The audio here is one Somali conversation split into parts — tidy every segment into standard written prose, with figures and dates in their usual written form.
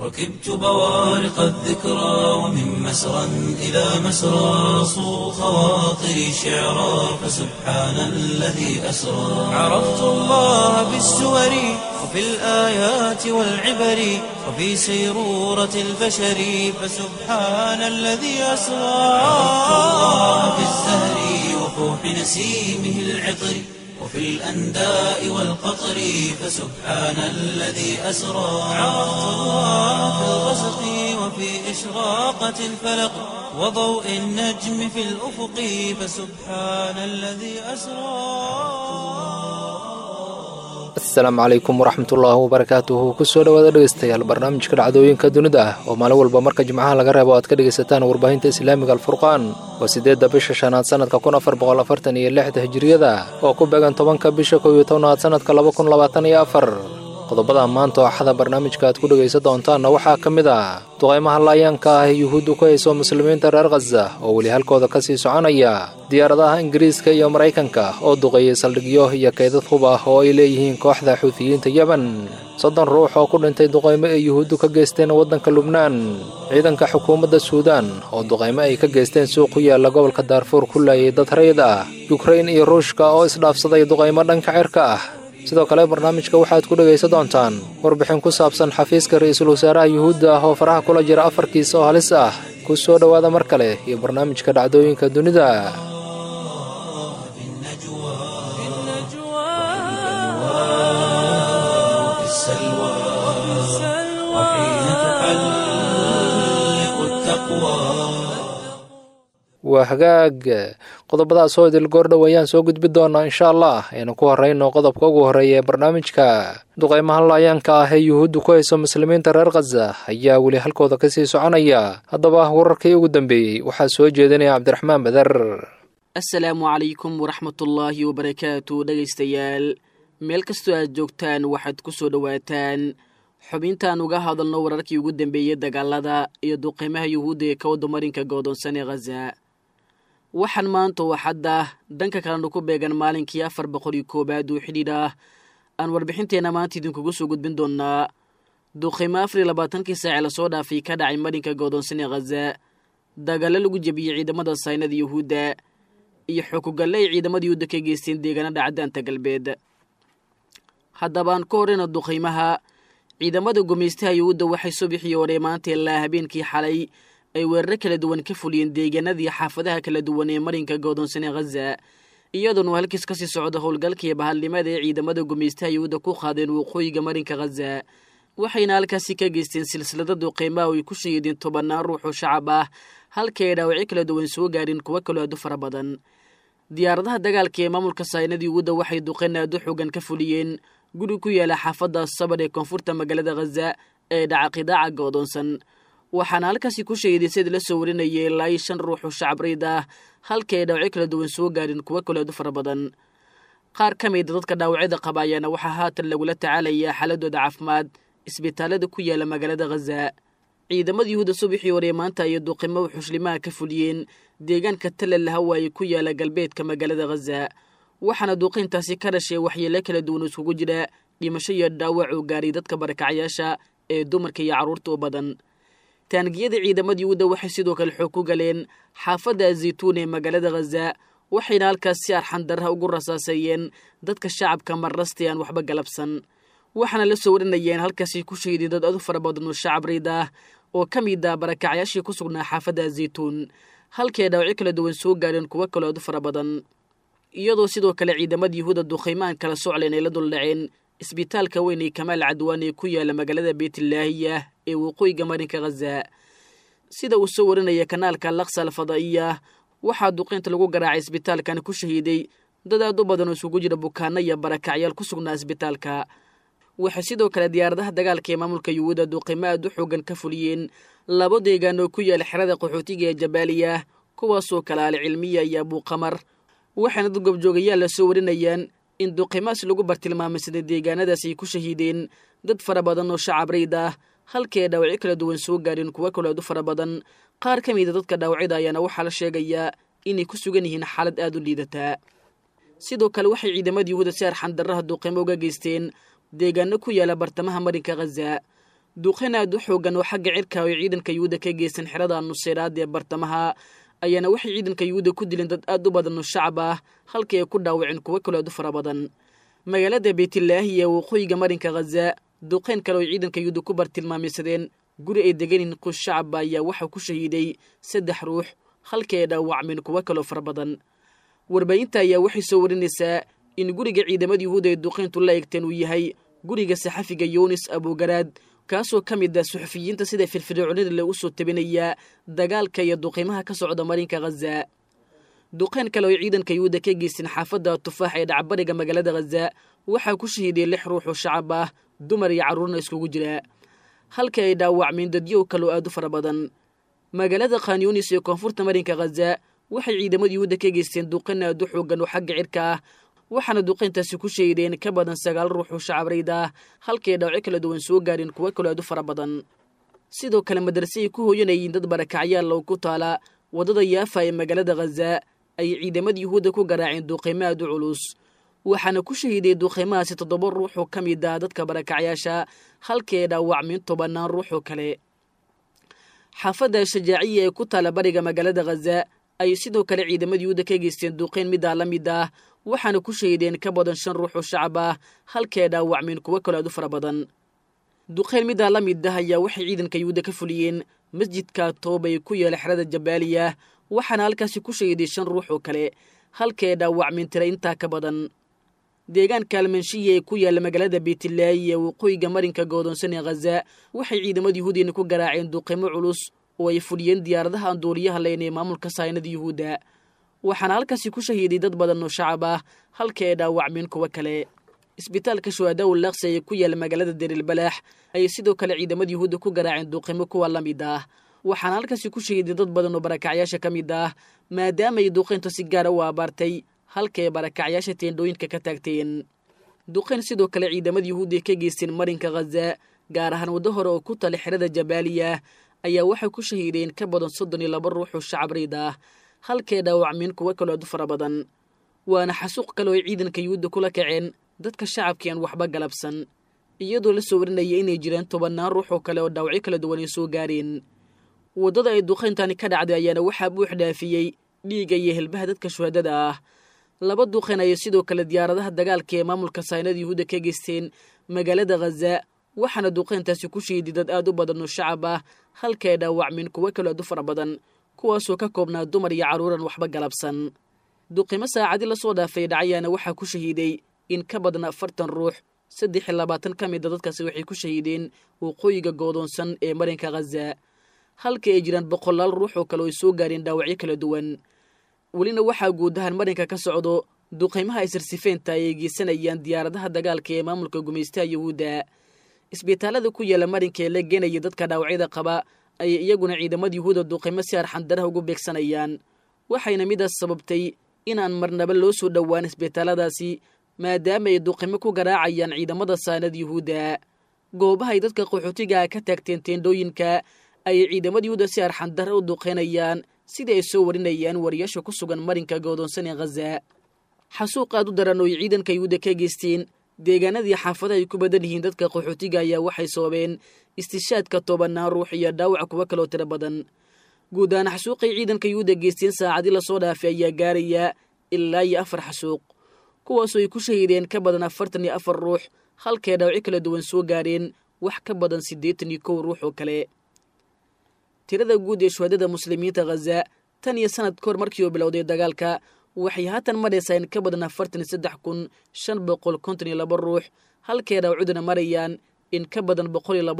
ركبت بوارق الذكرى ومن مسرى إلى مسرى صو خواطري شعرا فسبحان الذي أسرى عرفت الله بالسور وفي الآيات والعبر وفي سيرورة البشر فسبحان الذي أسرى عرفت الله بالزهر وفوح نسيمه العطر وفي الأنداء والقطر فسبحان الذي أسرى عرفت الله في الغسق وفي إشراقة الفلق وضوء النجم في الأفق فسبحان الذي أسرى. asalaamu calaykum waraxmatullaahi wabarakaatuhu kusoo dhawaada dhegeystayaal barnaamijka dhacdooyinka dunida ah oo maalin walba marka jimcaha laga reebo aad ka dhegaysataan warbaahinta islaamiga alfurqaan waa 8 bisha shanaad sanadka 1446 hijriyada oo ku beegan 10 bisha 11 sanadka 2024 qodobada maanta oo axada barnaamijka aad ku dhagaysan doontaanna waxaa ka mid ah duqeymaha laayaanka ah ee yuhuuddu ku hayso muslimiinta reer khaza oo weli halkooda ka sii soconaya diyaaradaha ingiriiska iyo maraykanka oo duqeeyay saldhigyo iyo kaydad hub ah oo ay leeyihiin kooxda xuutiyiinta yemen 30 ruux oo ku dhintay duqeymo ay yuhuuddu ka geysteen waddanka lubnaan ciidanka xukuumadda suudaan oo duqeymo ay ka geysteen suuq ku yaala gobolka daarfuur ku laayay dad rayid ah yukrain iyo ruushka oo isdhaafsaday duqeymo dhanka cirka ah sidoo kale barnaamijka waxaad ku dhagaysan doontaan warbixin ku saabsan xafiiska ra'iisul wasaaraha yuhuudda ah oo faraha kula jira afarkiisa oo halis ah ku soo dhawaada mar kale iyo barnaamijka dhacdooyinka dunida. waa hagaag qodobadaas oo idil goordhow ayaan soo gudbi doonaa insha allah aynu ku horeyno qodobka ugu horeeya ee barnaamijka duqeymaha laayaanka ah ee yuhuuddu ku hayso muslimiinta reer khaza ayaa weli halkooda ka sii soconaya haddaba wararkii ugu dambeeyey waxaa soo jeedinaya cabdiraxmaan badar. assalaamu calaykum waraxmatullaahi wabarakaatu dhegaystayaal meel kastoo aad joogtaan waxaad ku soo dhowaataan xubintaan uga hadalno wararkii ugu dambeeyey dagaalada iyo duqeymaha yuhuudda ee ka wadda marinka go'doonsan ee khaza. waxaan maanta oo xadda dhanka kalena ku beegan maalinkii 401 oo xidhiidh ah aan warbixinteenna maanta idinkugu soo gudbin doonnaa duqeymo 24 saac la soo dhaafay ka dhacay marinka go'doonsan ee khaza, dagaalo lagu jebiyey ciidamada saynada yuhuudda iyo xukugalle ay ciidamada yuhuudda ka geysteen deegaanada caddaanta galbeed. haddaba aan ka horreyna duqeymaha ciidamada gumaystaha yuhuudda waxay subaxii hore maanta ilaa habeenkii xalay ay weeraro kala duwan ka fuliyeen deegaanadii xaafadaha kala duwan ee marinka go'doonsan ee khaza, iyadoona halkiis ka sii socda howlgalkii bahalnimada ee ciidamada gumaystaha yuhuudda ku qaadeen waqooyiga marinka khaza, waxayna halkaasi ka geysteen silsilada duqeymaha oo ay ku shahiideen 10 ruux oo shacab ah halka ay dhaawacyo kala duwan soo gaareen kuwo kaloo aad u fara badan. diyaaradaha dagaalka ee maamulka saynada yuhuudda waxay duqeyn aad u xoogan ka fuliyeen guri ku yaala xaafadda sabar ee koonfurta magaalada khaza ee dhaca qidaaca go'doonsan, waxaana halkaasi ku shahiiday sida la soo warinayay ilaa 5 ruux oo shacab rayd ah halka ay dhaawacyo kala duwan soo gaareen kuwo kaloo aad u fara badan. qaar ka mid dadka dhaawacyada qaba ayaana waxaa haatan lagula tacaalayaa xaaladooda caafimaad isbitaalada ku yaala magaalada khaza. ciidamada yuhuudda subaxii hore maanta iyo duqeymo xushlimaha ka fuliyeen deegaanka Tallal Hawaaye ku yaala galbeedka magaalada khaza, waxaana duqeyntaasi ka dhashay waxyeelo kala duwan isugu jira dhimasho iyo dhaawac oo gaaray dadka barakacayaasha ee dumarka iyo carruurta u badan. taangiyada ciidamada yuhuudda waxay sidoo kale xoog ku galeen xaafadda Zaytuun ee magaalada khaza, waxayna halkaas si arxan darra ugu rasaasayeen dadka shacabka marrasti aan waxba galabsan, waxaana la soo warinayeen halkaasi ku shahiiday dad aad u fara badan oo shacab rayd ah oo ka mid ah barakacayaashii ku sugnaa xaafadda Zaytuun halkay dhaawacyo kala duwan soo gaareen kuwo kaloo aad u fara badan. iyadoo sidoo kale ciidamada yuhuudda duqeymaan kala socleen ay la dul dhaceen isbitaalka weyn ee Kamaal Cadwaan ee ku yaala magaalada Beetlaahiya ee waqooyiga marinka khaza. sida uu soo warinaya kanaalka Al-Aqsa Al-Fadaiya, waxaa duqeynta lagu garaacay isbitaalkan ku shahiiday dad aad u badan oo isugu jira bukaanno iyo barakacyaal ku sugnaa isbitaalka. waxay sidoo kale diyaaradaha dagaalka ee maamulka yuhuudda duqeymo aad u xoogan ka fuliyeen 2 deegaan oo ku yaala xerada qaxootiga ee Jabaaliya, kuwaasoo kala ah Cilmiya iyo Abu Qamar, waxaana dad goobjoogayaal la soo warinayaan in duqeymaas lagu bartilmaamay sida deegaanadaas ay ku shahiideen dad fara badan oo shacab rayd ah halkay dhaawacyo kala duwan soo gaareen kuwo kaloo aad u fara badan. qaar ka mid a dadka dhaawacyada ayaana waxaa la sheegayaa inay ku sugan yihiin xaalad aad u liidataa. sidoo kale waxay ciidamada yuhuudda si arxan darraha duqeymo uga geysteen deegaano ku yaala bartamaha marinka khaza. duqeyn aad u xoogan oo xagga cirka ay ciidanka yuhuudda ka geysan xerada nusayraad ee bartamaha ayaana waxay ciidanka yuhuudda ku dileen dad aad u badan oo shacab ah halkii ay ku dhaawaceen kuwo kale aad u fara badan magaalada Beytlaahi ee waqooyiga marinka Gaza duqeyn kale oo ciidanka yuhuudda ku bartilmaameedsadeen guri ay degan qoys shacab ayaa waxa ku shahiiday 3 ruux halkii ay dhaawacmeen kuwo kale fara badan warbaahinta ayaa waxay soo warinaysaa in guriga ciidamada yuhuudda ee duqeyntu la eegteen uu yahay guriga saxafiga Yunis Abu Garaad kaasoo ka mid ah suxufiyiinta sida firfircoonida lagu soo tabinaya dagaalka iyo duqeymaha ka socda marinka Gaza duqeyn kale oo ciidanka yuhuudda ka geysan xaafadda Tufaax ee dhacbariga magaalada Gaza waxa ku shahiiday 6 ruux oo shacab ah dumar iyo carruurna iskugu jira halkii ay dhaawacmeen dadyo kale oo aad u fara badan magaalada Khan Yunis ee koonfurta marinka Gaza waxay ciidamada yuhuudda ka geysteen duqeyn aad u xoogan oo xagga cirka ah waxaana duqeyntaasi ku shahiideen ka badan 9 ruux oo shacab rayd ah halkii ay dhaawacyo kala duwan soo gaareen kuwo kale aad u fara badan sidoo kale madrasada ay ku hooyanayeen dad barakacyaal oo ku taala wadada Yaafa ee magaalada Gaza ay ciidamada yuhuudda ku garaaceen duqeymo aad u culus waxaana ku shahiiday duqeymahaasi 7 ruux oo ka mid ah dadka barakacyaasha halkii ay dhaawacmeen 10 ruux oo kale xaafadda Shajaaciya ee ku taala bariga magaalada Gaza ay sidoo kale ciidamada yuhuudda ka geysteen duqeyn mid la mid ah waxaana ku shahiideen ka badan 5 ruux oo shacab ah halkii ay dhaawacmeen kuwo kale aad u fara badan duqeyn mid la mid ah ayaa waxay ciidanka yuhuudda ka fuliyeen masjidka Tooba ee ku yaala xerada Jabaaliya waxaana halkaasi ku shahiiday 5 ruux oo kale halkii ay dhaawacmeen tira intaa ka badan deegaanka Almanshiya ee ku yaala magaalada Beytlaahi ee waqooyiga marinka go'doonsan ee Gaza waxay ciidamada yuhuudda ku garaaceen duqeymo culus oo ay fuliyeen diyaaradaha aan duuliyaha lahayn ee maamulka sahaynada yuhuudda waxaana halkaasi ku shahiiday dad badan oo shacab ah halkii ay dhaawacmeen kuwo kale isbitaalka Shuhadaa al-Aqsa ee ku yaala magaalada Deir al-Balaax ay sidoo kale ciidamada yuhuudda ku garaaceen duqeymo kuwa la mid ah waxaana halkaasi ku shahiiday dad badan oo barakacyaasha ka mid ah maadaama ay duqeyntu si gaar ah u abaartay halkii ay barakacyaasha teendhooyinka ka taagteen duqeyn sidoo kale ciidamada yuhuudda ka geysteen marinka Gaza gaar ahaan waddo hore oo ku tala xerada Jabaaliya ayaa waxay ku shahiideen ka badan 32 ruux oo shacab rayd ah halkii dhaawacmeen kuwo kale aad u fara badan waana xasuuq kale oo ciidanka yuhuudda kula kaceen dadka shacabka aan waxba galabsan iyadoo la soo warinayay inay jiraan 10 ruux oo kale oo dhaawacyo kala duwan ay soo gaareen wadada ay duqeyntani ka dhacday ayaana waxaa buux dhaafiyey dhiigga iyo hilbaha dadka shuhadada ah 2 duqeyn ay sidoo kale diyaaradaha dagaalka ee maamulka sahaynada yuhuudda ka geysteen magaalada Gaza waxaana duqeyntaasi ku shahiiday dad aad u badan oo shacab ah halkii ay dhaawacmeen kuwo kale aad u fara badan kuwaasoo ka koobnaa dumar iyo carruuran waxba galabsan duqeymo saacadi la soo dhaafay dhacayaana waxaa ku shahiiday in ka badan 40 ruux 23 ka mid ah dadkaasi waxay ku shahiideen waqooyiga go'doonsan ee marinka Gaza halkii ay jiraan 100 ruux oo kale oo soo gaareen dhaawacyo kala duwan walina waxaa guud ahaan marinka ka socdo duqeymaha ay sirsifeenta ay geysanayaan diyaaradaha dagaalka ee maamulka gumaystaha yuhuudda isbitaalada ku yaala marinka ee la geenaya dadka dhaawacyada qaba ay iyaguna ciidamada yuhuudda duqeymo si arxandaraha ugu beegsanayaan waxayna midaas sababtay inaan marnaba loo soo dhowaan isbitaaladaasi maadaama ay duqeymo ku garaacayaan ciidamada sahaynada yuhuudda goobaha ay dadka qaxootiga ka taagteen teendhooyinka ay ciidamada yuhuudda si arxandara u duqeynayaan sida ay soo warinayaan wariyaasha ku sugan marinka go'doonsan ee Gaza xasuuq aad u daran oo ciidanka yuhuudda ka geysteen deegaanadii xaafadaha ay ku badan yihiin dadka qaxootiga ayaa waxay sababeen istishaadka 10 ruux iyo dhaawac kuwa kale oo tiro badan guud ahaan xasuuqay ciidanka yuhuudda geysteen saacadii la soo dhaafay ayaa gaaraya ilaa 4 xasuuq kuwaasoo ay ku shahiideen ka badan 44 ruux halkii dhaawacyo kala duwan soo gaareen wax ka badan 81 ruux oo kale tirada guud ee shuhadada muslimiinta Gaza tan iyo sanad kor markii uu bilowday dagaalka waxay haatan maraysaa in ka badan 43552 ruux halkii dhaawacuduna marayaan in ka badan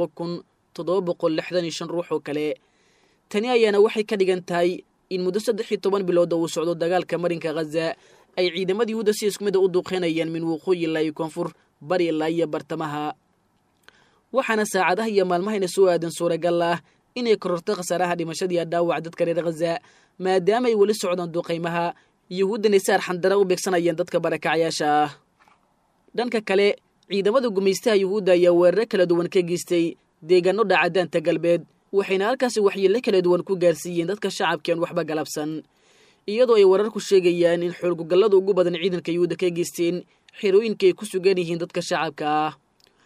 102765 ruux oo kale tani ayaana waxay ka dhigan tahay in muddo 13 bilood uu socdo dagaalka marinka Gaza ay ciidamada yuhuudda si isku mid ah u duqeynayaan min waqooyi ilaa iyo koonfur bari ilaa iyo bartamaha waxaana saacadaha iyo maalmahayna soo aadan suuragal ah inay kororto khasaaraha dhimashadii dhaawac dadka reer Gaza maadaama ay wali socdaan duqeymaha yuhuuddana si arxandara u beegsanayaan dadka barakacyaasha ah dhanka kale ciidamada gumaystaha yuhuudda ayaa weerar kala duwan ka geystay deegaano dhacadaanta galbeed waxayna halkaasi waxyeello kala duwan ku gaarsiiyeen dadka shacabka aan waxba galabsan iyadoo ay wararku sheegayaan in xoolgugallada ugu badan ciidanka yuhuudda ka geysteen xirooyinka ay ku sugan yihiin dadka shacabka ah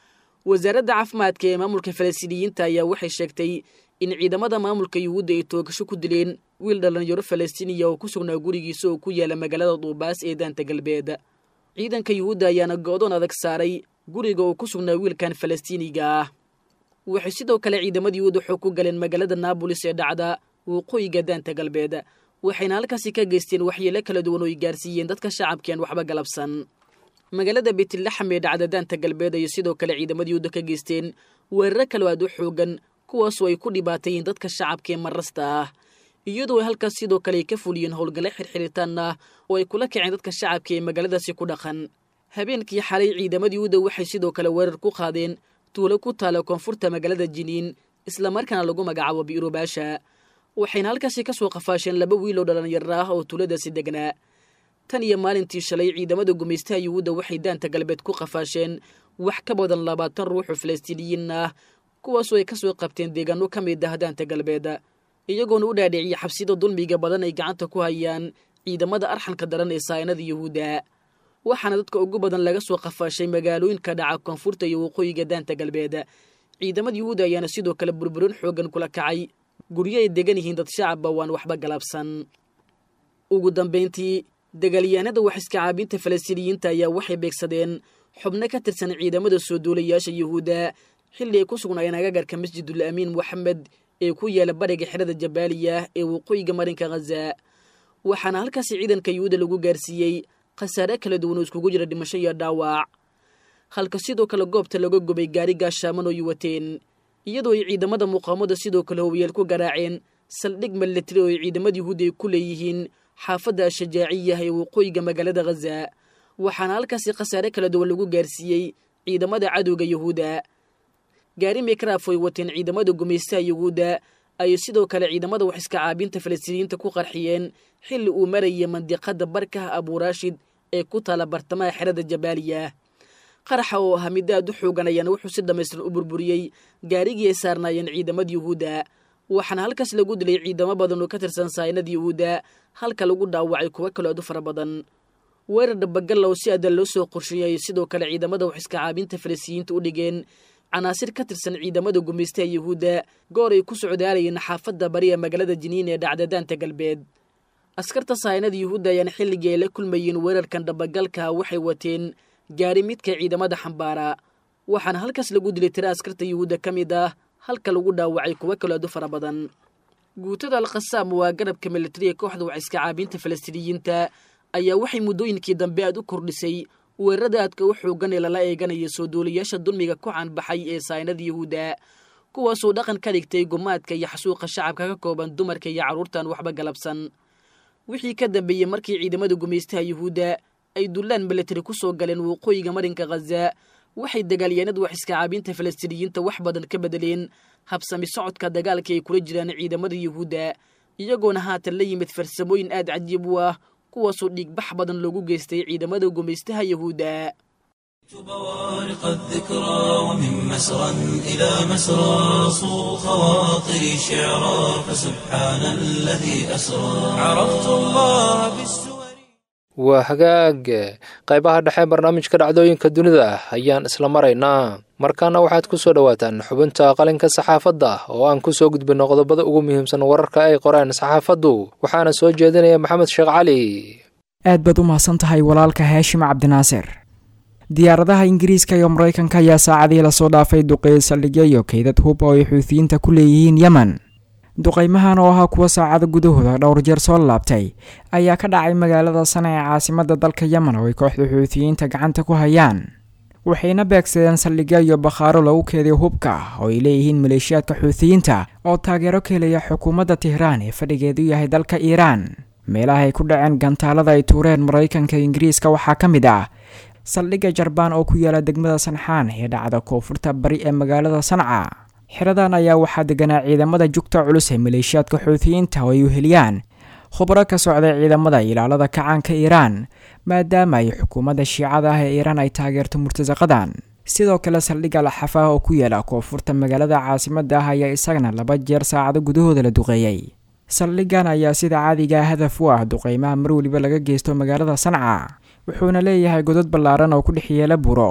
wasaaradda caafimaadka ee maamulka falastiiniyiinta ayaa waxay sheegtay in ciidamada maamulka yuhuudda ay toogasho ku dileen wiil dhallinyaro falastiiniya oo ku sugnaa gurigiisa oo ku yaala magaalada duubaas ee daanta galbeed ciidanka yuhuudda ayaana go'doon adag saaray guriga oo ku sugnaa wiilkan falastiiniga ah waxay sidoo kale ciidamada yuhuudda xog ku galeen magaalada naabolis ee dhacda waqooyiga daanta galbeed waxayna halkaasi ka geysteen waxyeelo kala duwan oo ay gaarsiiyeen dadka shacabkeen waxba galabsan magaalada beetlaxam ee dhacda daanta galbeed ayay sidoo kale ciidamada yuhuudda ka geysteen weeraro kale aad u xoogan kuwaasoo ay ku dhibaatayeen dadka shacabkee marasta ah iyadoo ay halkaas sidoo kale ay ka fuliyeen howlgale xirxiritaan ah oo ay kula kaceen dadka shacabka ee magaaladaasi ku dhaqan habeenkii xalay ciidamada yuhuudda waxay sidoo kale weerar ku qaadeen tuulo ku taala koonfurta magaalada jiniin islamarkaana lagu magacaabo biirubaasha waxayna halkaasi ka soo qafaasheen 2 wiil oo dhalinyaro ah oo tuuladaasi degnaa tan iyo maalintii shalay ciidamada gumaystaha yuhuudda waxay daanta galbeed ku qafaasheen wax ka badan 20 ruux oo falastiiniyiin ah kuwaasoo ay ka soo qabteen deegaano ka mid ah daanta galbeed iyagoona u dhaadhiciyay xabsida dulmiga badan ay gacanta ku hayaan ciidamada arxanka daran ee saynada yuhuudda waxaana dadka ugu badan laga soo qafaashay magaalooyinka dhaca koonfurta iyo waqooyiga daanta galbeed ciidamada yuhuudda ayaana sidoo kale burburin xoogan kula kacay guryo ay degan yihiin dad shacabba waan waxba galabsan ugu dambeyntii dagaalyahanada wax iska caabinta falastiiniyiinta ayaa waxay beegsadeen xubno ka tirsan ciidamada soo duulayaasha yuhuudda xilli ay ku sugnaayeen agagaarka masjidul amiin moxamed ee ku yaala bariga xerada jabaaliya ee waqooyiga marinka ghaza waxaana halkaasi ciidanka yuhuudda lagu gaarsiiyey khasaare kala duwan oo iskugu jira dhimasho iyo dhaawac halka sidoo kale goobta laga gubay gaari gaashaaman oo yuwateen iyadoo ay ciidamada muqaamada sidoo kale howiyeel ku garaaceen saldhig militari oo ay ciidamada yuhuudda ay ku leeyihiin xaafadda ashajaaciya ee waqooyiga magaalada ghaza waxaana halkaasi khasaare kala duwan lagu gaarsiiyey ciidamada cadowga yuhuudda gaari mekraaf ay wateen ciidamada gumaystaha yuhuudda ayay sidoo kale ciidamada wax iska caabinta falastiiniyiinta ku qarxiyeen xilli uu marayay mandiqada barkaha abuuraashid ee ku taala bartamaha xerada jabaaliya qaraxa oo ahaa mid aad u xoogan ayaana wuxuu si dhammaystiran u burburiyey gaarigii ay saarnaayeen ciidamada yuhuudda waxaana halkaas lagu dilay ciidamo badan oo ka tirsan saynada yuhuudda halka lagu dhaawacay kuwo kale aad u fara badan weerar dhabagal oo si adan loo soo qorsheeyay sidoo kale ciidamada wax iska caabinta falastiiniyiinta u dhigeen canaasir ka tirsan ciidamada gumaystaha yuhuudda goor ay ku socdaalayeen xaafadda bari ee magaalada jiniin ee dhacda daanta galbeed askarta saynada yuhuudda ayaana xilligii ay la kulmayeen weerarkan dhabagalka waxay wateen gaari midka ciidamada xambaara waxaana halkaas lagu dilay tira askarta yuhuudda ka mid ah halka lagu dhaawacay kuwo kale aad u fara badan guutada alkhasaam waa garabka militariga kooxda wax iska caabinta falastiiniyiinta ayaa waxay muddooyinkii dambe aad u kordhisay weerarada aadka u xoogan ee lala eeganaya soo duulayaasha dulmiga ku caanbaxay ee saynada yuhuudda kuwaasoo dhaqan ka dhigtay gumaadka iyo xasuuqa shacabka ka kooban dumarka iyo carruurtan waxba galabsan wixii ka dambeeyey markii ciidamada gumaystaha yuhuudda ay dullaan militari ku soo galeen waqooyiga marinka ghaza waxay dagaalyahanada wax iska caabinta falastiiniyiinta wax badan ka bedeleen habsami socodka dagaalka ay kula jiraan ciidamada yuhuudda iyagoona haatan la yimid farsamooyin aad cajiib u ah kuwaasoo dhiigbax badan loogu geystay ciidamada gumaystaha yuhuudda بوارق الذكرى ومن مسرى إلى مسرى صو خواطري شعرا فسبحان الذي أسرى عرفت الله بالسور waa hagaag qaybaha dhexe barnaamijka dhacdooyinka dunida ayaan isla maraynaa markaana waxaad ku soo dhowaataan xubinta qalinka saxaafadda oo aan ku soo gudbinno qodobada ugu muhiimsan wararka ay qoreen saxaafaddu waxaana soo jeedinaya maxamed sheekh cali aad baad u mahadsan tahay walaalka haashim cabdinaasir diyaaradaha ingiriiska iyo maraykanka ayaa saacadii lasoo dhaafay duqeey saldhigyo iyo kaydad hub oo ay xuutiyiinta ku leeyihiin yemen duqaymahan oo ahaa kuwa saacado gudahooda dhowr jeer soo laabtay ayaa ka dhacay magaalada sana ee caasimadda dalka yemen oo ay kooxda xuutiyiinta gacanta ku hayaan waxayna beegsadeen saldhigyo iyo bakhaaro lagu keediyo hubka oo ay leeyihiin maleeshiyaadka xuutiyiinta oo taageero ka helaya xukuumadda tehraan ee fadhigeedu yahay dalka iiraan meelaha ay ku dhaceen gantaalada ay tuureen maraykanka ingiriiska waxaa ka mid ah saldhigga jarbaan oo ku yaala degmada sanxaan ee dhacda koonfurta bari ee magaalada sanca xiradan ayaa waxaa deganaa ciidamada jugta culus ee maleeshiyaadka xuutiyiinta oo ay u heliyaan khubro ka socday ciidamada ilaalada kacaanka iiraan maadaama ay xukuumadda shiicada ah ee iiraan ay taageerto murtasaqadan sidoo kale saldhigga laxafaah oo ku yaala koonfurta magaalada caasimadda ah ayaa isagana 2 jeer saacado gudahooda la duqeeyey saldhiggan ayaa sida caadiga hadaf u ah duqeymaha mar waliba laga geysto magaalada sanca wuxuuna leeyahay godad ballaaran oo ku dhex yeela buro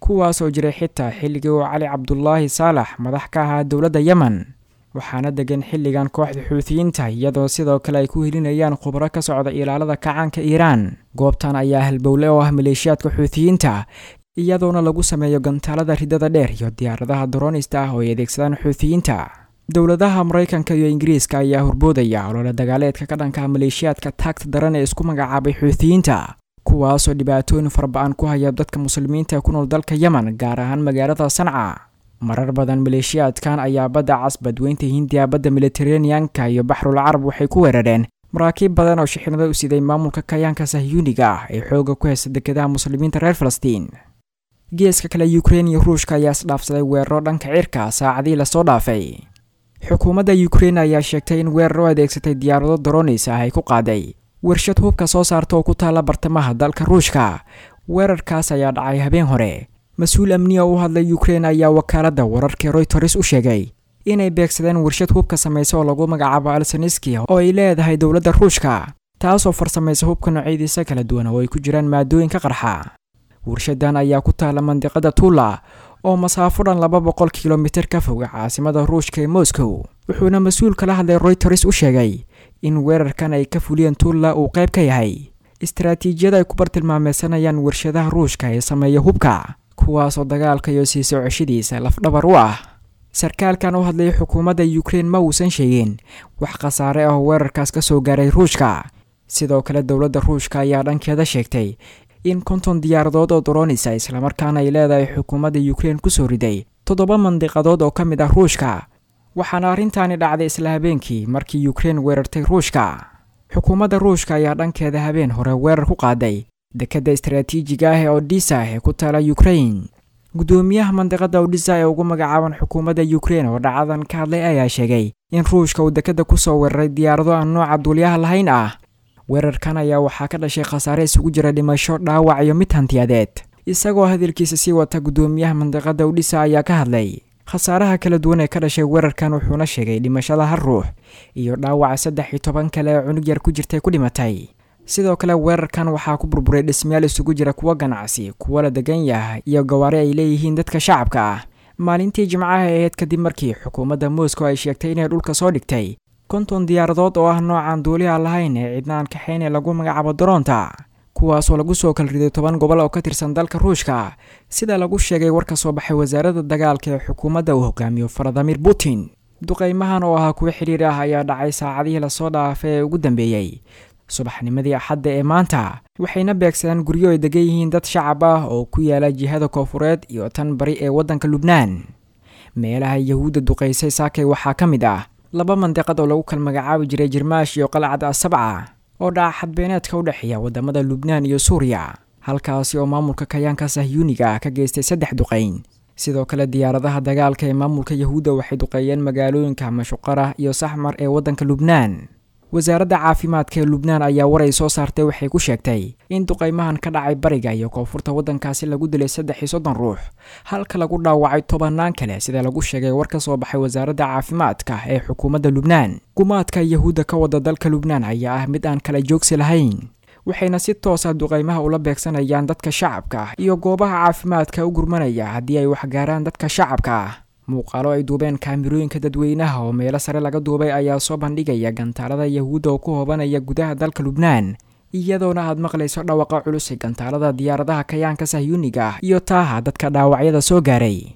kuwaasoo jiray xitaa xilligii uu cali cabdulaahi saalax madax ka ahaa dowladda yemen waxaana degan xilligan kooxda xuutiyiinta iyadoo sidoo kale ay ku helinayaan khubro ka socda ilaalada kacaanka iiraan goobtan ayaa halbowle oo ah maleeshiyaadka xuutiyiinta iyadoona lagu sameeyo gantaalada ridada dheer iyo diyaaradaha daroonista ah oo ay adeegsadaan xuutiyiinta dowladaha maraykanka iyo ingiriiska ayaa horboodaya olole dagaaleedka ka dhanka maleeshiyaadka taagta daran ee isku magacaabay xuutiyiinta kuwaasoo dhibaatooyin farba'an ku haya dadka muslimiinta ee ku nool dalka yemen gaar ahaan magaalada sanca marar badan maleeshiyaadkan ayaa badda cas badweynta hindiya badda militeraneanka iyo baxrul carab waxay ku weerareen maraakiib badan oo shixnada u siday maamulka kayaanka sahyuuniga ah ee xooga ku haysta dekedaha muslimiinta reer falastiin geeska kale ukrein iyo ruushka ayaa isdhaafsaday weeraro dhanka cirka saacadii lasoo dhaafay xukuumadda ukrein ayaa sheegtay in weerar u adeegsatay diyaarado daroonis ah ay ku qaaday warshad hubka soo saarta oo ku taalla bartamaha dalka ruushka weerarkaas ayaa dhacay habeen hore mas-uul amniya u hadlay ukrein ayaa wakaaladda wararkii royters u sheegay inay beegsadeen warshad hubka samaysa oo lagu magacaabo alsaniski oo ay leedahay dowladda ruushka taasoo farsamaysa hubka noocyadiisa kala duwan oo ay ku jiraan maadooyinka qarxa warshadan ayaa ku taalla mandiqada tula oo masaafo dhan 200 kilomitir ka fog caasimada ruushka ee moscow wuxuuna mas-uul kala hadlay royters u sheegay in weerarkan ay ka fuliyeen tula uu qayb ka yahay istaraatiijiyada ay ku bartilmaameysanayaan warshadaha ruushka ee sameeya hubka kuwaasoo dagaalka iyo sii socoshidiisa lafdhabar u ah sarkaalkan u hadlayay xukuumadda ukrein ma uusan sheegin wax khasaare ah oo weerarkaas ka soo gaaray ruushka sidoo kale dowladda ruushka ayaa dhankeeda sheegtay in 50 diyaaradood oo daroonisa islamarkaana ay leedahay xukuumadda ukrein ku soo riday 7 mandiqadood oo ka mid ah ruushka waxaana arrintaani dhacday isla habeenkii markii ukrein weerartay ruushka xukuumadda ruushka ayaa dhankeeda habeen hore weerar ku qaaday dekedda istaraatiijiga ah ee odisa ee ku taala ukrein gudoomiyaha mandiqada odisa ee ugu magacaaban xukuumadda ukrein oo dhacadan ka hadlay ayaa sheegay in ruushka uu dekedda ku soo weeraray diyaarado aan nooca duuliyaha lahayn ah weerarkan ayaa waxaa ka dhashay khasaare isugu jira dhimasho dhaawac iyo mid hantiyadeed isagoo hadalkiisa sii wata gudoomiyaha mandiqada odisa ayaa ka hadlay khasaaraha kala duwan ee ka dhashay weerarkan wuxuuna sheegay dhimashada hal ruux iyo dhaawaca 13 kale ee cunug yar ku jirtay ku dhimatay sidoo kale weerarkan waxaa ku burburay dhismayaal isugu jira kuwa ganacsi kuwa la degan yahay iyo gawaari ay leeyihiin dadka shacabka ah maalintii jimcaha ahayd kadib markii xukuumadda moscow ay sheegtay inay dhulka soo dhigtay 50 diyaaradood oo ah noocan duuliyaha lahayn ee cidnaan kaxayn ee lagu magacaabo daroonta kuwaasoo lagu soo kala riday 10 gobol oo ka tirsan dalka ruushka sida lagu sheegay war ka soo baxay wasaaradda dagaalka ee xukuumadda uu hogaamiyo Vladimir Putin duqeymahan oo ah kuwa xiriir ah ayaa dhacay saacadihii la soo dhaafay ee ugu dambeeyay subaxnimadii axadda ee maanta waxayna beegsadeen guryo ay degan yihiin dad shacab ah oo ku yaala jihada koonfureed iyo tan bari ee waddanka Lubnaan meelaha yahuudda duqeysay saakay waxaa ka mid ah 2 mandiqad oo lagu kala magacaabi jiray Jirmaash iyo Qalcad Asabca oo dhaca xadbeeneedka u dhaxeeya wadamada Lubnaan iyo Suuriya halkaasi oo maamulka kayaanka sahyuuniga ka geystay 3 duqeyn sidoo kale diyaaradaha dagaalka ee maamulka yahuudda waxay duqeeyeen magaalooyinka Mashqara iyo Saxmar ee waddanka Lubnaan wasaaradda caafimaadka ee Lubnaan ayaa waray soo saartay waxay ku sheegtay in duqeymahan ka dhacay bariga iyo koonfurta waddankaasi lagu dilay 33 ruux halka lagu dhaawacay 10 kale sida lagu sheegay war ka soo baxay wasaaradda caafimaadka ee xukuumadda Lubnaan gumaadka yahuudda ka wada dalka Lubnaan ayaa ah mid aan kala joogsi lahayn waxayna si toos ah duqeymaha ula beegsanayaan dadka shacabka iyo goobaha caafimaadka u gurmanaya haddii ay wax gaaraan dadka shacabka muuqaalo ay duubeen kaamirooyinka dadweynaha oo meelo sare laga duubay ayaa soo bandhigaya gantaalada yahuudda oo ku hoobanaya gudaha dalka Lubnaan iyadoona aad maqlayso dhawaqa culus ee gantaalada diyaaradaha kayaanka sahyuuniga iyo taaha dadka dhaawacyada soo gaaray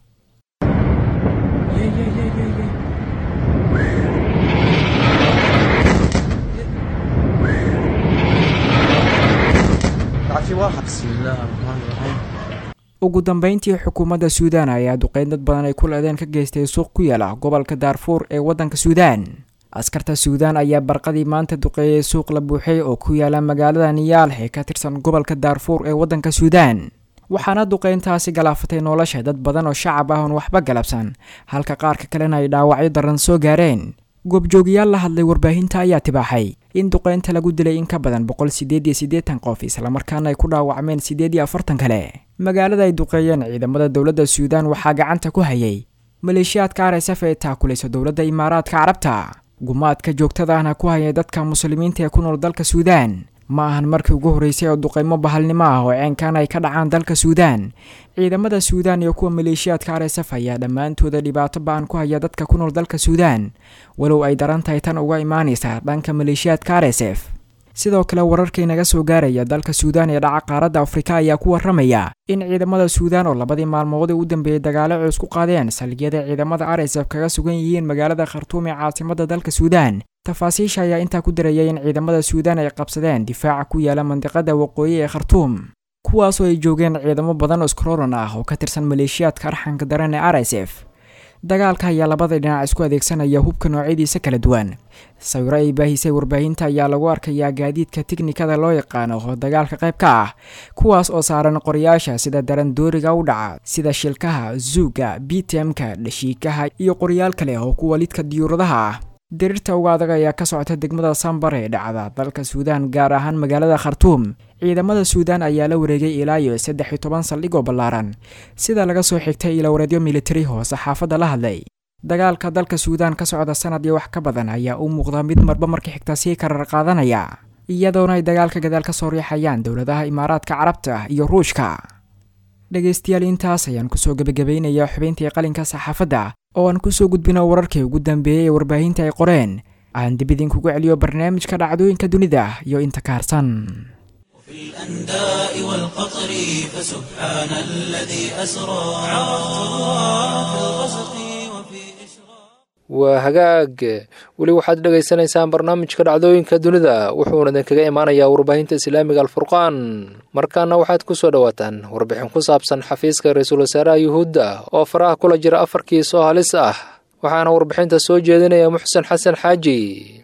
ugu dambeyntii xukuumadda Suudaan ayaa duqeyn dad badan ay ku leedeen ka geystay suuq ku yaala gobolka Darfur ee waddanka Suudaan askarta Suudaan ayaa barqadii maanta duqeeyay suuq la buuxay oo ku yaala magaalada Niyaal ee ka tirsan gobolka Darfur ee waddanka Suudaan waxaana duqeyntaasi galaafatay nolosha dad badan oo shacab ah oo waxba galabsan halka qaarka kalena ay dhaawacyo daran soo gaareen goobjoogiyaal la hadlay warbaahinta ayaa tibaaxay in duqeynta lagu dilay in ka badan 188 qof isla markaana ay ku dhaawacmeen 48 kale magaalada ay duqeeyeen ciidamada dawladda Suudaan waxaa gacanta ku hayay maleeshiyaadka RSF ee taakulaysa dawladda Imaaraadka Carabta gumaadka joogtada ahna ku hayay dadka muslimiinta ee ku nool dalka Suudaan ma ahan markii ugu horreysay oo duqeymo bahalnimo ah oo ceenkan ay ka dhacaan dalka suudaan. ciidamada suudaan iyo kuwa maleeshiyaadka RSF ayaa dhammaantooda dhibaato ba'an ku haya dadka ku nool dalka suudaan, walow ay daran tahay tan uga imaanaysa dhanka maleeshiyaadka RSF. sidoo kale wararka inaga soo gaaraya dalka suudaan ee dhaca qaaradda Afrika ayaa ku waramaya in ciidamada suudaan oo labadii maalmood u dambeeyay dagaalo culus ku qaadeen saldhigyada ciidamada RSF kaga sugan yihiin magaalada Khartoum ee caasimadda dalka suudaan. tafaasiisha ayaa intaa ku darayay in ciidamada suudaan ay qabsadeen difaaca ku yaala mandiqada waqooyi ee Khartoum, kuwaas oo ay joogeen ciidamo badan oo iskroran ah oo ka tirsan maleeshiyaadka arxanka daran ee RSF. dagaalka ayaa labada dhinac isku adeegsanaya hubka noocyadiisa kala duwan. sawiro ay baahisay warbaahinta ayaa lagu arkayaa gaadiidka tiknikada loo yaqaano oo dagaalka qayb ka ah, kuwaas oo saaran qoryaasha sida daran dooriga u dhaca sida shilkaha, zuuga, BTM-ka, dhashiikaha iyo qoryaal kale oo kuwa lidka diyuuradaha ah. dirirta uga adag ayaa ka socota degmada Sambar ee dhacda dalka Suudaan, gaar ahaan magaalada Khartoum. ciidamada Suudaan ayaa la wareegay ilaa 13 saldhig oo ballaaran, sida laga soo xigtay ilo radio military oo saxaafadda la hadlay. dagaalka dalka Suudaan ka socda sanad iyo wax ka badan ayaa u muuqda mid marba markii xigta sii karar qaadanaya, iyadoona ay dagaalka gadaal ka soo riixayaan dowladaha Imaaraadka Carabta iyo Ruushka. dhageystayaal, intaas ayaan kusoo gabagabeynayaa xubintii qalinka saxaafadda oo aan kusoo gudbino wararkii ugu dambeeyay ee warbaahinta ay qoreen. aan dib idinkugu celiyo barnaamijka dhacdooyinka dunida iyo inta ka harsan. في الأنداء والقطر فسبحان الذي أسرى عرفت الله في الغسق وفي إشراق. waa hagaag weli waxaad dhageysanaysaan barnaamijka dhacdooyinka dunida, wuxuuna idinkaga imaanayaa warbaahinta islaamiga alfurqaan. markaana waxaad ku soo dhawaataan warbixin ku saabsan xafiiska ra-iisul wasaaraha yuhuudda oo faraha kula jira 4 kiis oo halis ah. waxaana warbixinta soo jeedinaya muxsen xasan xaaji.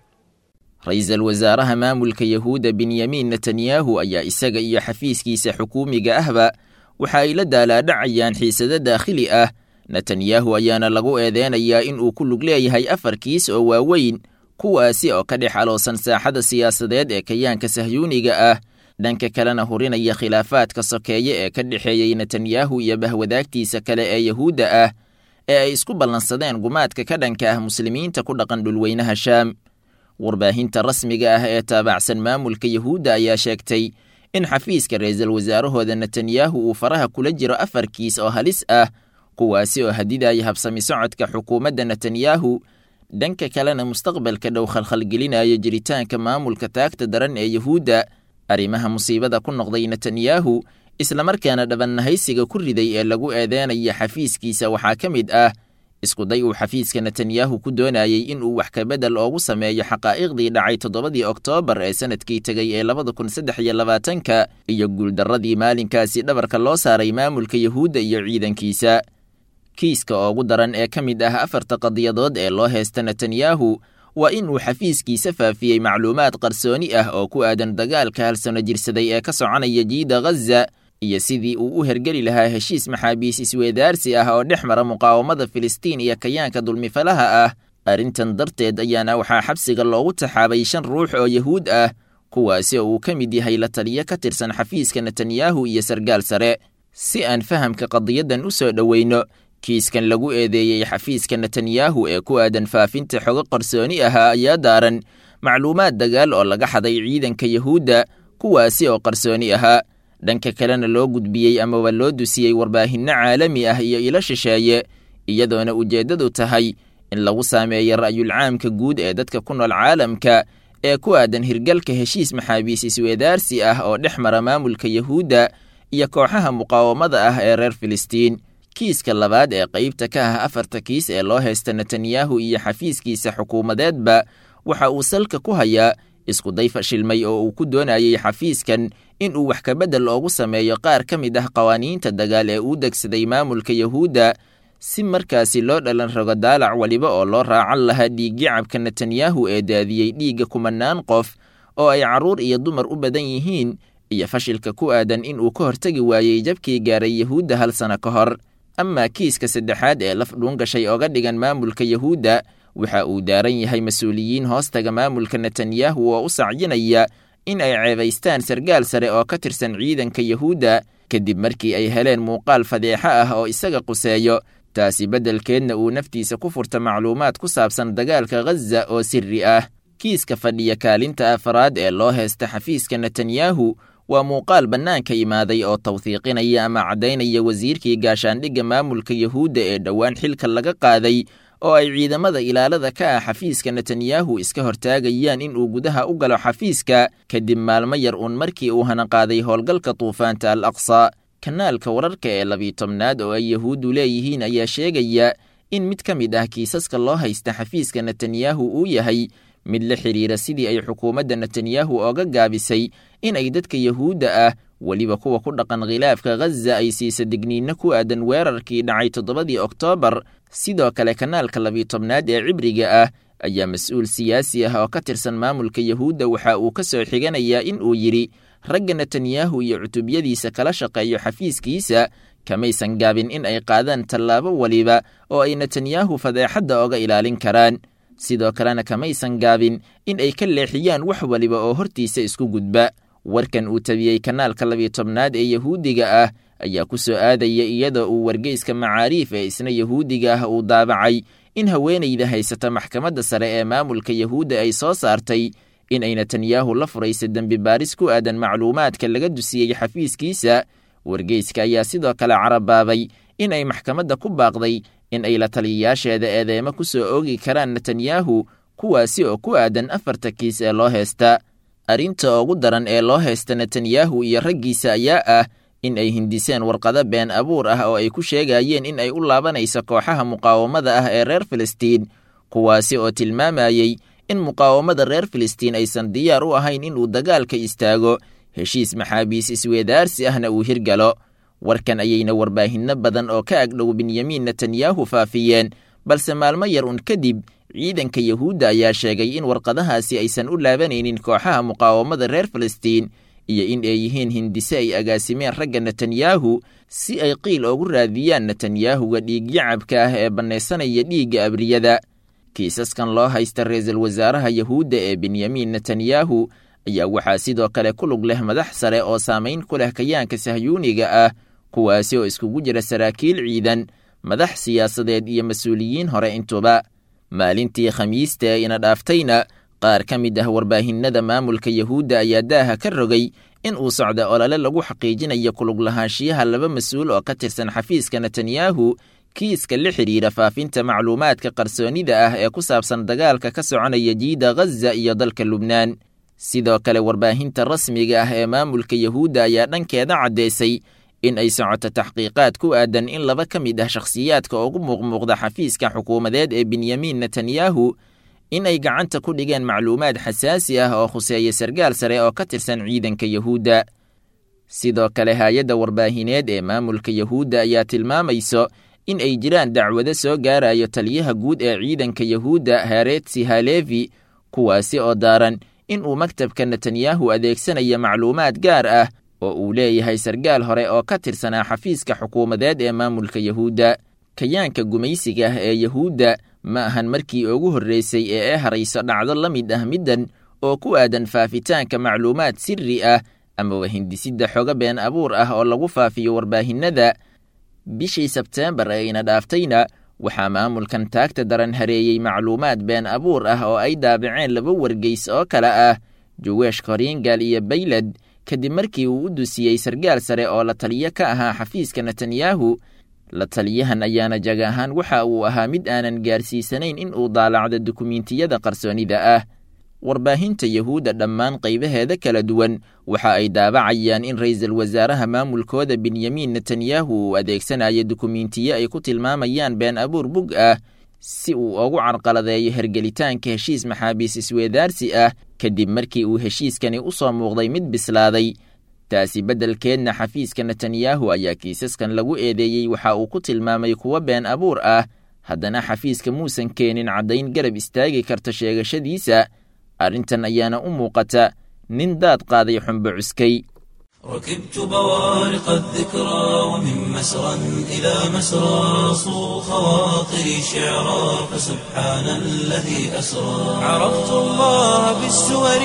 ra-iisul wasaaraha maamulka yahuuda Benyamin Netanyahu ayaa isaga iyo xafiiskiisa xukuumiga ahba waxa ay la daalaadhacayaan xiisado daakhili ah. Netanyahu ayaana lagu eedeynayaa in uu ku lug leeyahay 4 kiis oo waaweyn, kuwaasi oo ka dhex aloosan saaxada siyaasadeed ee kayaanka sahyuuniga ah, dhanka kalena hurinaya khilaafaadka sokeeye ee ka dhexeeyay Netanyahu iyo bahwadaagtiisa kale ee yahuudda ah ee ay isku ballansadeen gumaadka ka dhanka ah muslimiinta ku dhaqan dhulweynaha Shaam. warbaahinta rasmiga ah ee taabacsan maamulka yahuudda ayaa sheegtay in xafiiska ra-iisul wasaarahooda Netanyahu uu faraha kula jiro 4 kiis oo halis ah, kuwaasi oo hadidaya habsami socodka xukuumadda Netanyahu, dhanka kalena mustaqbalka dhow khalkhalgelinaya jiritaanka maamulka taagta daran ee yahuudda. arrimaha musiibada ku noqday Netanyahu isla markaana dhabannahaysiga ku riday ee lagu eedeynaya xafiiskiisa waxaa ka mid ah isku day uu xafiiska Netanyahu ku doonayay in uu wax ka bedel ugu sameeyo xaqaa'iqdii dhacay 7 Oktoobar ee sanadkii tagay ee 2023 iyo guuldarradii maalinkaasi dhabarka loo saaray maamulka yahuudda iyo ciidankiisa. kiiska ugu daran ee ka mid ah 4 qadiyadood ee loo heesta Netanyahu waa in uu xafiiskiisa faafiyey macluumaad qarsooni ah oo ku aadan dagaalka hal sano jirsaday ee ka soconaya jiida Gaza iyo sidii uu u hergeli lahaa heshiis maxaabiis isweedaarsi ah oo dhex mara muqaawamada Filistiin iyo kayaanka dulmifalaha ah. arrintan darteed ayaana waxaa xabsiga loogu taxaabay 5 ruux oo yahuud ah, kuwaasi oo uu ka mid yahay la taliye ka tirsan xafiiska Netanyahu iyo sargaal sare. si aan fahamka qadiyadan u soo dhaweyno, kiiskan lagu eedeeyay xafiiska Netanyahu ee ku aadan faafinta xogo qarsooni ah ayaa daaran macluumaad dagaal oo laga xaday ciidanka yahuudda, kuwaasi oo qarsooni ahaa, dhanka kalena loo gudbiyey ama loo dusiyey warbaahinno caalami ah iyo ilo shisheeye, iyadoona ujeeddadu tahay in lagu saameeyo ra'yul caamka guud ee dadka ku nool caalamka ee ku aadan hirgalka heshiis maxaabiis isweedaarsi ah oo dhex mara maamulka yahuudda iyo kooxaha muqaawamada ah ee reer Filistiin. kiiska labaad ee qaybta ka ah 4 kiis ee loo heesta Netanyahu iyo xafiiskiisa xukuumadeedba waxa uu salka ku hayaa isku day fashilmay oo uu ku doonayay xafiiskan in uu wax ka bedel ugu sameeyo qaar ka mid ah qawaaniinta dagaal ee uu degsaday maamulka yahuudda, si markaasi loo dhalan rogo daalac waliba oo loo raacan lahaa dhiiggacabka Netanyahu ee daadiyey dhiigga kumanaan qof oo ay carruur iyo dumar u badan yihiin, iyo fashilka ku aadan in uu ka hortagi waayey jabkii gaaray yahuudda 1 sano ka hor. ama kiiska saddexaad ee laf dhuun gashay oga dhigan maamulka yahuudda waxa uu daaran yahay mas'uuliyiin hoostaga maamulka Netanyahu oo u sacyinaya in ay ceebaystaan sargaal sare oo ka tirsan ciidanka yahuudda kadib markii ay heleen muuqaal fadeexa ah oo isaga quseeyo, taasi beddelkeedna uu naftiisa ku furta macluumaad ku saabsan dagaalka Gaza oo sirri ah. kiiska fadhiya kaalinta afaraad ee loo heysta xafiiska netanyahu waa muuqaal bannaanka imaaday oo tawhiiqinaya ama caddaynaya wasiirkii gaashaandhigga maamulka yahuudda ee dhowaan xilka laga qaaday oo ay ciidamada ilaalada ka ah xafiiska netanyahu iska hortaagayaan in uu gudaha u galo xafiiska kadib maalmo yar uun markii uu hanaqaaday howlgalka duufaanta al aqsa. kanaalka wararka ee 12aad oo ay yahuuddu leeyihiin ayaa sheegaya in mid ka mid ah kiisaska loo haysta xafiiska netanyahu uu yahay mid la xidhiira sidii ay xukuumadda netanyahu ooga gaabisay in ay dadka yahuudda ah weliba kuwa ku dhaqan khilaafka ghaza ay siisa digniinno ku aadan weerarkii dhacay 7 Oktoobar. sidoo kale kanaalka 12aad ee cibriga ah ayaa mas-uul siyaasi ah oo ka tirsan maamulka yahuudda waxa uu ka soo xiganayaa in uu yidhi ragga netanyahu iyo cutubyadiisa kala shaqeeyo xafiiskiisa kamaysan gaabin in ay qaadaan tallaabo weliba oo ay netanyahu fadeexadda oga ilaalin karaan. sidoo kalena kamaysan gaabin in ay ka leexiyaan wax waliba oo hortiisa isku gudba. warkan uu tabiyey kanaalka 12aad ee yahuudiga ah ayaa ku soo aadaya iyadoo uu wargeyska macaariif ee isna yahuudiga ah uu daabacay in haweenayda haysata maxkamadda sare ee maamulka yahuudda ay soo saartay in ay netanyahu la furaysa dembi baaris ku aadan macluumaadka laga dusiyey xafiiskiisa. wargeyska ayaa sidoo kale carabaabay in ay maxkamadda ku baaqday in ay la taliyayaasheeda eedeemo ku soo oogi karaan netanyahu kuwaasi oo ku aadan 4 kiis ee loo heysta. arrinta ugu daran ee loo heysta netanyahu iyo raggiisa ayaa ah in ay hindiseen warqado been abuur ah oo ay ku sheegayeen in ay u laabanayso kooxaha muqaawamada ah ee reer Filistiin, kuwaasi oo tilmaamayey in muqaawamada reer Filistiin aysan diyaar u ahayn in uu dagaalka istaago, heshiis maxaabiis isweedaarsi ahna uu hirgalo. warkan ayayna warbaahinno badan oo ka agdhow Benyamin Netanyahu faafiyeen, balse maalmo yar un kadib ciidanka yahuudda ayaa sheegay in warqadahaasi aysan u laabanaynin kooxaha muqaawamada reer Filistiin iyo in ay yihiin hindise ay agaasimeen ragga Netanyahu si ay qiil ugu raadiyaan Netanyahuga dhiigyacabka ah ee banaysanaya dhiigga abriyada. kiisaskan loo haysta ra'iisul wasaaraha yahuudda ee Benyamin Netanyahu ayaa waxaa sidoo kale ku lug leh madax sare oo saamayn ku leh kayaanka sahyuuniga ah, kuwaasi oo iskugu jira saraakiil ciidan, madax siyaasadeed iyo mas-uuliyiin hore intuba. maalintii khamiista ee ina dhaaftayna qaar ka mid ah warbaahinada maamulka yahuudda ayaa daaha ka rogay in uu socda olole lagu xaqiijinayo kulug lahaanshiyaha 2 mas-uul oo ka tirsan xafiiska Netanyahu kiiska la xidhiira faafinta macluumaadka qarsoonida ah ee ku saabsan dagaalka ka soconaya jiida Ghaza iyo dalka Lubnaan. sidoo kale warbaahinta rasmiga ah ee maamulka yahuudda ayaa dhankeeda caddeysay in ay socoto taxqiiqaad ku aadan in 2 ka mid ah shakhsiyaadka ugu muuqmuuqda xafiiska xukuumadeed ee Benyamin Netanyahu in ay gacanta ku dhigeen macluumaad xasaasi ah oo khuseeya sargaal sare oo ka tirsan ciidanka yahuudda. sidoo kale hay'adda warbaahineed ee maamulka yahuudda ayaa tilmaamayso in ay jiraan dacwado soo gaarayo taliyaha guud ee ciidanka yahuudda Haaretzi Halevi, kuwaasi oo daaran in uu maktabka Netanyahu adeegsanaya macluumaad gaar ah oo uu leeyahay sargaal hore oo ka tirsanaa xafiiska xukuumadeed ee maamulka yahuudda. kayaanka gumaysiga ah ee yahuudda ma ahan markii ugu horreysay ee harayso dhacdo la mid ah middan oo ku aadan faafitaanka macluumaad sirri ah ama hindisidda xogo been abuur ah oo lagu faafiyo warbaahinada. bishii Sebteembar ee ina dhaaftayna waxaa maamulkan taagta daran hareeyey macluumaad been abuur ah oo ay daabaceen 2 wargeys oo kala ah Jewish Koringal iyo Baylad kadib markii uu u dusiyey sargaal sare oo la taliye ka ahaa xafiiska Netanyahu. la taliyahan ayaana jaga ahaan waxa uu ahaa mid aanan gaarsiisanayn in uu daalacdo dukumiintiyada qarsoonida ah. warbaahinta yahuudda dhammaan qaybaheeda kala duwan waxa ay daabacayaan in ra'iisul wasaaraha maamulkooda Benyamin Netanyahu uu adeegsanayo dukumiintiyo ay ku tilmaamayaan been abuur bug ah si uu ugu carqaladeeyo hergelitaanka heshiis maxaabiis isweedaarsi ah kadib markii uu heshiiskani u soo muuqday mid bislaaday. taasi beddelkeedna xafiiska Netanyahu ayaa kiisaskan lagu eedeeyey waxa uu ku tilmaamay kuwa been abuur ah, haddana xafiiska muusan keenin caddayn garab istaagi karta sheegashadiisa. arrintan ayaana u muuqata nin daad qaaday xunbo cuskay. ركبت بوارق الذكرى ومن مسرى إلى مسرى صو خواطري شعرا فسبحان الذي أسرى. عرفت الله بالسور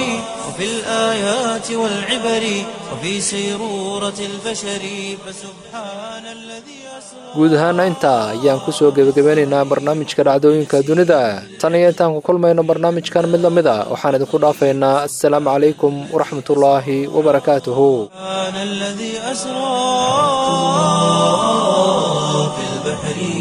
وفي الآيات والعبر وفي سيرورة البشر فسبحان الذي أسرى. guud ahaana intaa ayaan ku soo gebagabeynaynaa barnaamijka dhacdooyinka dunida tan iyo intaan ku kulmayno barnaamijkan mid lamid a waxaan idinku dhaafaynaa assalaamu calaykum waraxmatullaahi wabarakaatuhu. سبحان الذي أسرى في البحر